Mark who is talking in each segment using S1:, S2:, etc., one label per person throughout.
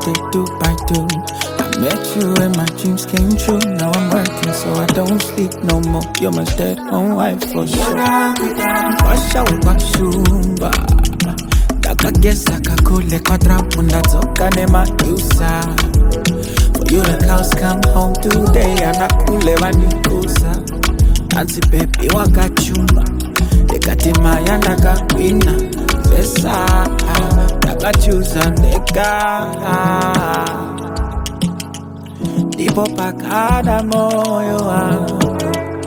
S1: day by day. I met you and my dreams came true. Now I'm working so I don't sleep no more. You're my stay-at-home wife for sure. Washa washumba Dakagesa kakule kodra punda toka nema yusa. For you the cows come home today and I kule wanikusa. Nancy baby wakachuma Dekatima yanda kakwina Besa Dakachusa neka Dipo pakada moyo wangu.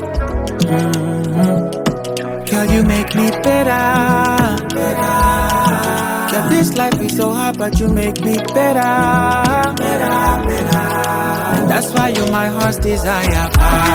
S1: Girl, you make me better. Girl, this life is so hard, but you make me better. And that's why you're my heart's desire.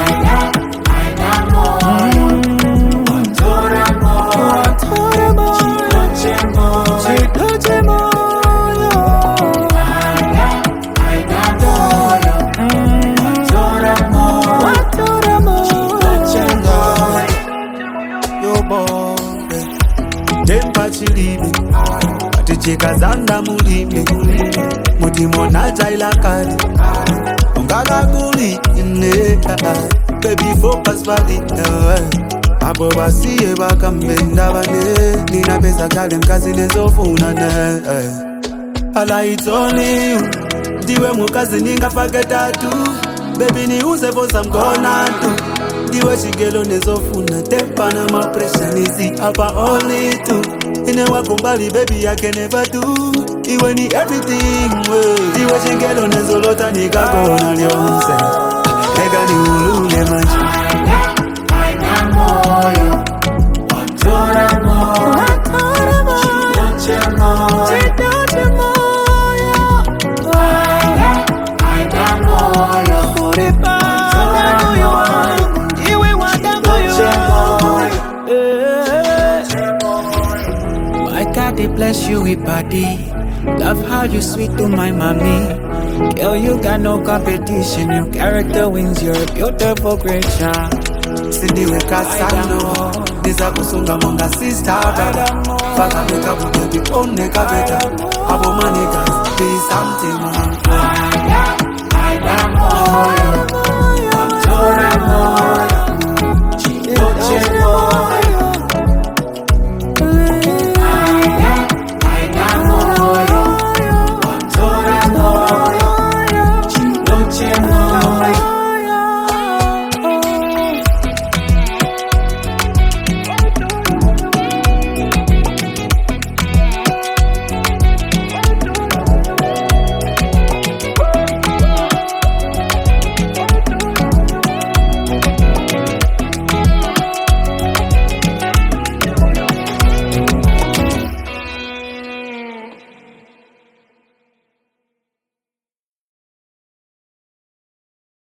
S2: Chikazanda mulime Mutimona jaila kadi Ungala guli ine Baby focus bali Abo basiye bakambenda bane Nina pesa kade mkazi nezofuna ne Ala it's only you Diwe mukazi ninga faketa tu Baby ni use for some gonna do Diwe shigelo nezofuna Tepa na ma pressure nisi Apa only two Ine wakumbali baby I can never do Iwe ni everything Iwe shingelo nezolota nikakona lyonse Ega ni ulule manchi Aina moyo Watora moyo Chidoche moyo Chidoche moyo Aina moyo Uripa moyo Iwe wada moyo God, they bless you with body. Love how you sweet to my mommy. Girl, you got no competition. Your character wins. You're a beautiful creature. Cindy we kasano. Niza kusunga monga sister. Faka meka bukebi oneka beta. Abo manigas be something. I am